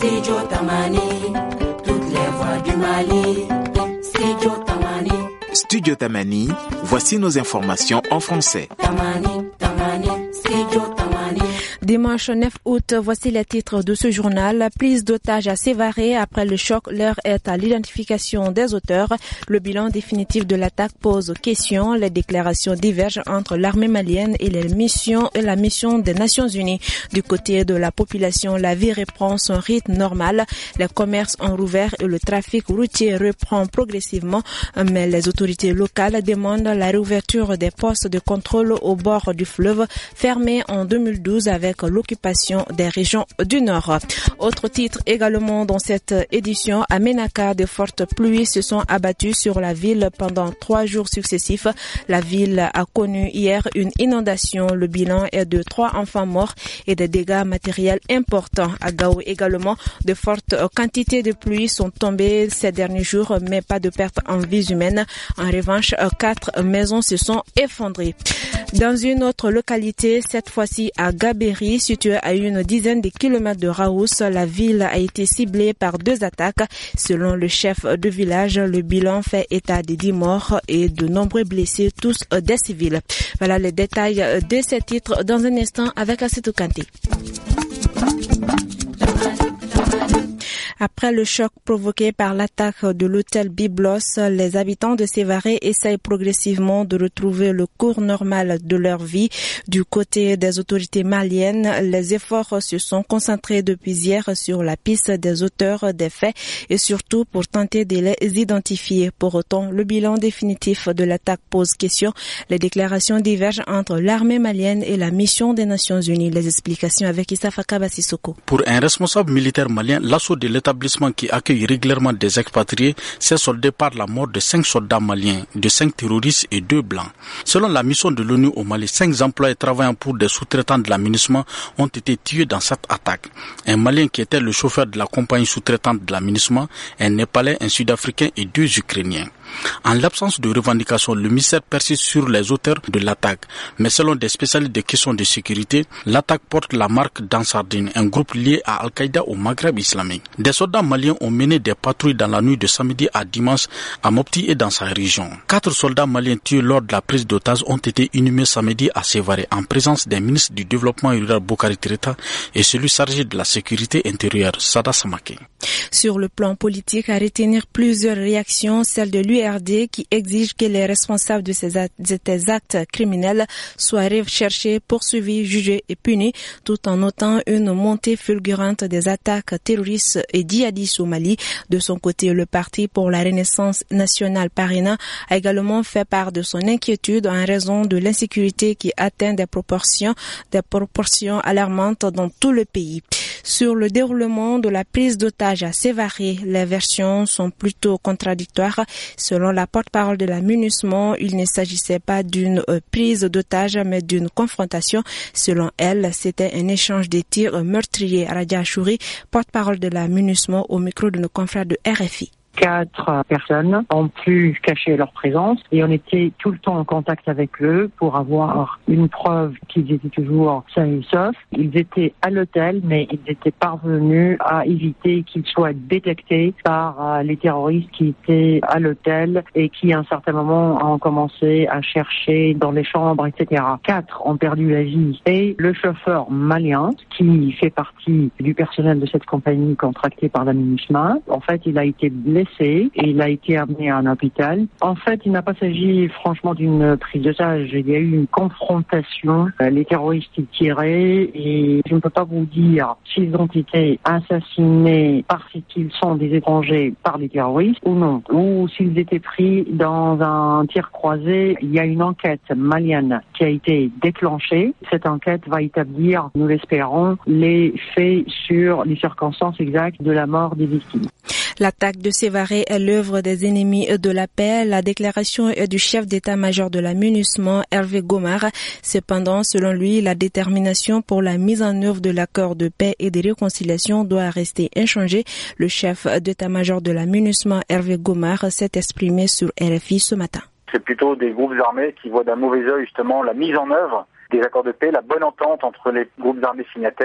Studio Tamani, toutes les voix du Mali. Studio Tamani. Studio Tamani, voici nos informations en français. Tamani, Tamani, Studio Tamani. Dimanche 9 août, voici les titres de ce journal. Prise d'otages à Sévaré. Après le choc, l'heure est à l'identification des auteurs. Le bilan définitif de l'attaque pose question. Les déclarations divergent entre l'armée malienne et la mission des Nations Unies. Du côté de la population, la vie reprend son rythme normal. Les commerces ont rouvert et le trafic routier reprend progressivement. Mais les autorités locales demandent la réouverture des postes de contrôle au bord du fleuve, fermés en 2012 avec l'occupation des régions du Nord. Autre titre également dans cette édition, à Ménaka, de fortes pluies se sont abattues sur la ville pendant 3 jours successifs. La ville a connu hier une inondation. Le bilan est de 3 enfants morts et des dégâts matériels importants. À Gao également, de fortes quantités de pluie sont tombées ces derniers jours, mais pas de pertes en vies humaines. En revanche, 4 maisons se sont effondrées. Dans une autre localité, cette fois-ci à Gabéry, située à une dizaine de kilomètres de Raous, la ville a été ciblée par 2 attaques. Selon le chef de village, le bilan fait état de 10 morts et de nombreux blessés, tous des civils. Voilà les détails de ces titres dans un instant avec Assetou Kanté. Après le choc provoqué par l'attaque de l'hôtel Byblos, les habitants de Sévaré essayent progressivement de retrouver le cours normal de leur vie. Du côté des autorités maliennes, les efforts se sont concentrés depuis hier sur la piste des auteurs des faits et surtout pour tenter de les identifier. Pour autant, le bilan définitif de l'attaque pose question. Les déclarations divergent entre l'armée malienne et la mission des Nations Unies. Les explications avec Issa Fakaba Sissoko. Pour un responsable militaire malien, l'assaut de l'établissement qui accueille régulièrement des expatriés s'est soldé par la mort de 5 soldats maliens, de 5 terroristes et 2 blancs. Selon la mission de l'ONU au Mali, 5 employés travaillant pour des sous-traitants de l'aménagement ont été tués dans cette attaque. Un Malien qui était le chauffeur de la compagnie sous-traitante de l'aménagement, un Népalais, un Sud-Africain et 2 Ukrainiens. En l'absence de revendications, le ministère persiste sur les auteurs de l'attaque. Mais selon des spécialistes des questions de sécurité, l'attaque porte la marque d'Ansardine, un groupe lié à Al-Qaïda au Maghreb islamique. Des soldats maliens ont mené des patrouilles dans la nuit de samedi à dimanche à Mopti et dans sa région. 4 soldats maliens tués lors de la prise d'otages ont été inhumés samedi à Sévaré en présence des ministres du développement rural Bokari Treta et celui chargé de la sécurité intérieure Sada Samake. Sur le plan politique, à retenir plusieurs réactions, celle de l'URD qui exige que les responsables de ces actes criminels soient recherchés, poursuivis, jugés et punis, tout en notant une montée fulgurante des attaques terroristes et djihadistes au Mali. De son côté, le Parti pour la Renaissance nationale Parina a également fait part de son inquiétude en raison de l'insécurité qui atteint des proportions alarmantes dans tout le pays. Sur le déroulement de la prise d'otages à Sévaré, les versions sont plutôt contradictoires. Selon la porte-parole de la MINUSMA, il ne s'agissait pas d'une prise d'otages, mais d'une confrontation. Selon elle, c'était un échange de tirs meurtriers. Radia Achouri, porte-parole de la MINUSMA, au micro de nos confrères de RFI. 4 personnes ont pu cacher leur présence et on était tout le temps en contact avec eux pour avoir une preuve qu'ils étaient toujours sains et saufs. Ils étaient à l'hôtel, mais ils étaient parvenus à éviter qu'ils soient détectés par les terroristes qui étaient à l'hôtel et qui à un certain moment ont commencé à chercher dans les chambres, etc. 4 ont perdu la vie et le chauffeur malien qui fait partie du personnel de cette compagnie contractée par la MINUSMA, en fait il a été blessé et il a été amené à un hôpital. En fait, il n'a pas s'agi franchement d'une prise d'otage. Il y a eu une confrontation. Les terroristes y tiraient et je ne peux pas vous dire s'ils ont été assassinés parce qu'ils sont des étrangers par les terroristes ou non. Ou s'ils étaient pris dans un tir croisé. Il y a une enquête malienne qui a été déclenchée. Cette enquête va établir, nous l'espérons, les faits sur les circonstances exactes de la mort des victimes. L'attaque de Sévaré est l'œuvre des ennemis de la paix. La déclaration est du chef d'état-major de la MINUSMA, Hervé Gomar. Cependant, selon lui, la détermination pour la mise en œuvre de l'accord de paix et de réconciliation doit rester inchangée. Le chef d'état-major de la MINUSMA, Hervé Gomar, s'est exprimé sur RFI ce matin. C'est plutôt des groupes armés qui voient d'un mauvais œil justement la mise en œuvre des accords de paix, la bonne entente entre les groupes armés signataires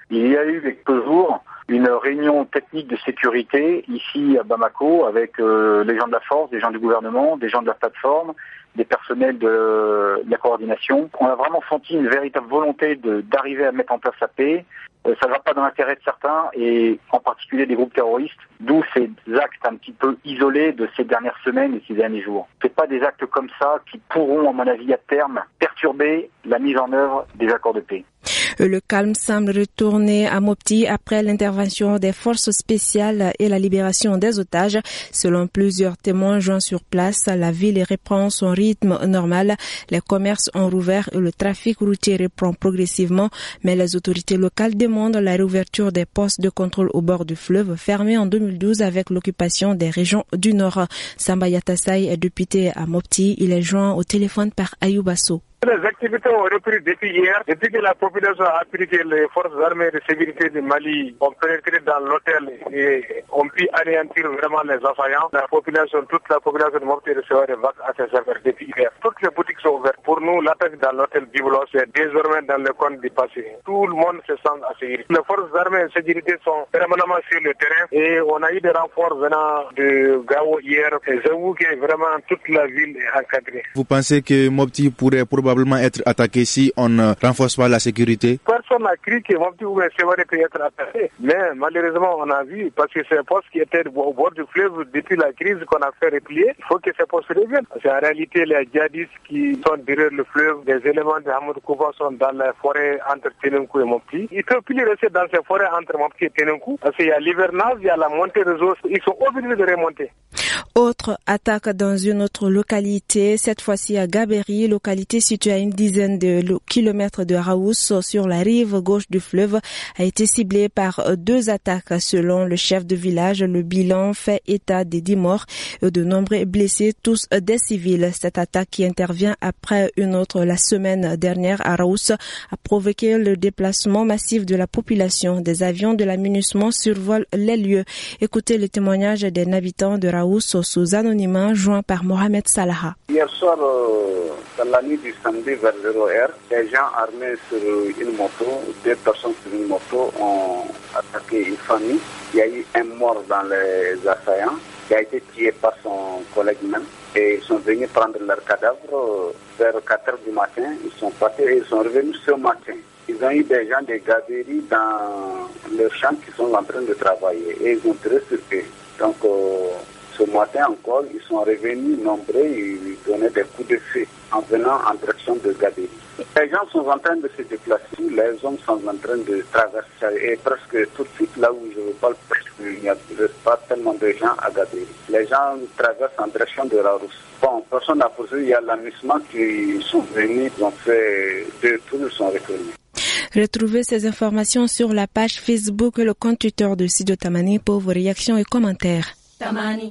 Il y a eu quelques jours une réunion technique de sécurité ici à Bamako avec les gens de la force, des gens du gouvernement, des gens de la plateforme, des personnels de la coordination. On a vraiment senti une véritable volonté d'arriver à mettre en place la paix. Ça ne va pas dans l'intérêt de certains, et en particulier des groupes terroristes, d'où ces actes un petit peu isolés de ces dernières semaines et ces derniers jours. C'est pas des actes comme ça qui pourront, à mon avis, à terme, perturber la mise en œuvre des accords de paix. Le calme semble retourner à Mopti après l'intervention des forces spéciales et la libération des otages. Selon plusieurs témoins joints sur place, la ville reprend son rythme normal. Les commerces ont rouvert et le trafic routier reprend progressivement, mais les autorités locales demandent la réouverture des postes de contrôle au bord du fleuve fermés en 2012 avec l'occupation des régions du Nord. Samba Yatassaï est député à Mopti. Il est joint au téléphone par Ayoubasso. Les activités ont repris depuis hier, depuis que la population a appris que les forces armées de sécurité du Mali ont pénétré dans l'hôtel et ont pu anéantir vraiment les assaillants. Toute la population de Mopti recevait des vagues assez sévères depuis hier. Toutes les boutiques sont ouvertes. Pour nous, l'attaque dans l'hôtel Biblos est désormais dans le compte du passé. Tout le monde se sent assailli. Les forces armées de sécurité sont permanemment sur le terrain et on a eu des renforts venant de Gao hier. Et j'avoue que vraiment toute la ville est encadrée. Vous pensez que Mopti pourrait probablement être attaqué si on ne renforce pas la sécurité? Personne n'a cru que Mopti pouvait être attaqué. Mais malheureusement, on a vu, parce que ces postes qui étaient au bord du fleuve depuis la crise qu'on a fait replier, il faut que ces postes reviennent. Parce qu'en réalité, les djihadistes qui sont derrière le fleuve, des éléments de Hamoud Kouba sont dans la forêt entre Tenenkou et Mopti. Ils ne peuvent plus rester dans ces forêts entre Mopti et Tenenkou, parce qu'il y a l'hivernage, il y a la montée des eaux. Ils sont obligés de remonter. Autre attaque dans une autre localité, cette fois-ci à Gabéry, localité située à une dizaine de kilomètres de Raous sur la rive gauche du fleuve, a été ciblée par 2 attaques. Selon le chef de village, le bilan fait état des 10 morts et de nombreux blessés, tous des civils. Cette attaque qui intervient après une autre la semaine dernière à Raous a provoqué le déplacement massif de la population. Des avions de la MINUSMA survolent les lieux. Écoutez le témoignage des habitants de Raous sous anonymat joint par Mohamed Salaha. Hier soir, dans la nuit du samedi vers 0h, des gens armés sur une moto, 2 personnes sur une moto ont attaqué une famille. Il y a eu un mort dans les assaillants qui a été tué par son collègue même. Et ils sont venus prendre leur cadavre vers 4h du matin. Ils sont partis et ils sont revenus ce matin. Ils ont eu des gens de Gabéry dans le champ qui sont en train de travailler et ils ont tiré sur eux. Donc, ce matin encore, ils sont revenus nombreux, ils donnaient des coups de feu en venant en direction de Gabéry. Les gens sont en train de se déplacer, les hommes sont en train de traverser et presque tout de suite là où je vous parle, il n'y a pas tellement de gens à Gabéry. Les gens traversent en direction de Raous. Bon, personne n'a posé, il y a l'amusement qui sont venus, ils ont fait 2 tours, ils sont retournés. Retrouvez ces informations sur la page Facebook et le compte Twitter de Studio Tamani pour vos réactions et commentaires. Tamani.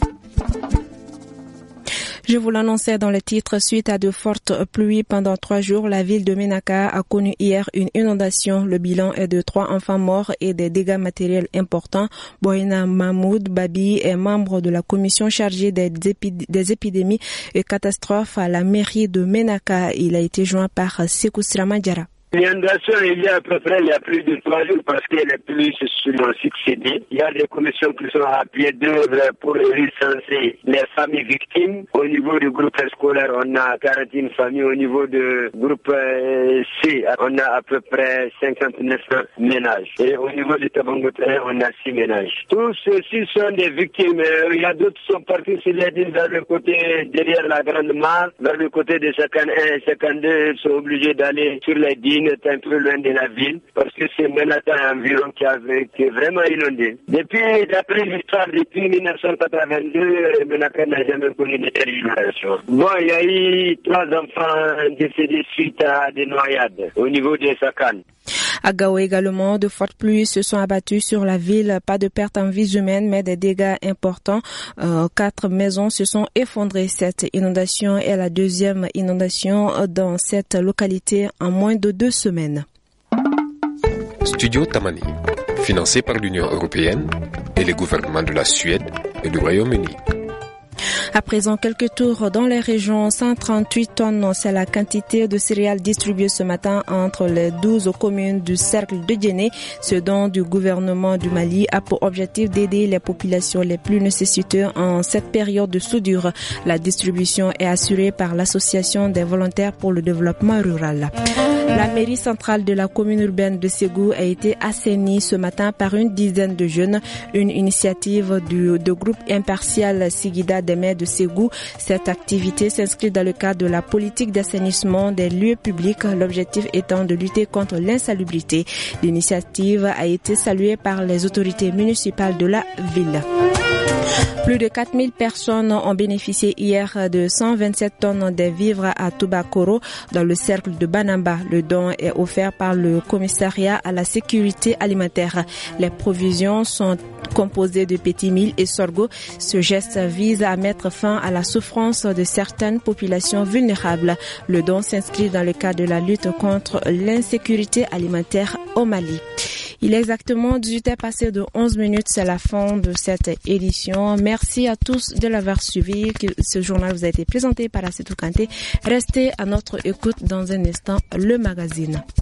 Je vous l'annonçais dans le titre, suite à de fortes pluies pendant 3 jours, la ville de Menaka a connu hier une inondation. Le bilan est de 3 enfants morts et des dégâts matériels importants. Boina Mahmoud Babi est membre de la commission chargée des épidémies et catastrophes à la mairie de Menaka. Il a été joint par Sekou Sramadjara. L'inondation, il y a à peu près il y a plus de 3 jours parce que les pluies se sont succédées. Il y a des commissions qui sont à pied d'œuvre pour recenser les familles victimes. Au niveau du groupe scolaire, on a 41 familles. Au niveau du groupe C, on a à peu près 59 ménages. Et au niveau du Tabangoté, on a 6 ménages. Tous ceux-ci sont des victimes. Il y a d'autres qui sont partis sur les îles vers le côté derrière la Grande Mare, vers le côté de Sakan 1 et Sakan 2. Ils sont obligés d'aller sur les dînes un peu loin de la ville parce que c'est Menaka environ qui est vraiment inondé. D'après l'histoire, depuis 1982, Menaka n'a jamais connu de telle inondation. Bon, il y a eu 3 enfants décédés suite à des noyades au niveau des Sakan. À Gao également, de fortes pluies se sont abattues sur la ville. Pas de pertes en vies humaines, mais des dégâts importants. 4 maisons se sont effondrées. Cette inondation est la 2e inondation dans cette localité en moins de 2 semaines. Studio Tamani, financé par l'Union européenne et les gouvernements de la Suède et du Royaume-Uni. À présent, quelques tours dans les régions. 138 tonnes, c'est la quantité de céréales distribuées ce matin entre les 12 communes du cercle de Djenné. Ce don du gouvernement du Mali a pour objectif d'aider les populations les plus nécessiteuses en cette période de soudure. La distribution est assurée par l'Association des volontaires pour le développement rural. La mairie centrale de la commune urbaine de Ségou a été assainie ce matin par une dizaine de jeunes. Une initiative du groupe impartial Sigida des maires de Ségou. Cette activité s'inscrit dans le cadre de la politique d'assainissement des lieux publics, l'objectif étant de lutter contre l'insalubrité. L'initiative a été saluée par les autorités municipales de la ville. Plus de 4000 personnes ont bénéficié hier de 127 tonnes de vivres à Toubakoro dans le cercle de Banamba. Le don est offert par le commissariat à la sécurité alimentaire. Les provisions sont composées de petits milles et sorgho. Ce geste vise à mettre fin à la souffrance de certaines populations vulnérables. Le don s'inscrit dans le cadre de la lutte contre l'insécurité alimentaire au Mali. Il est exactement 18h passé de 11 minutes. C'est la fin de cette édition. Merci à tous de l'avoir suivi. Ce journal vous a été présenté par Assetou Kanté. Restez à notre écoute dans un instant, le magazine.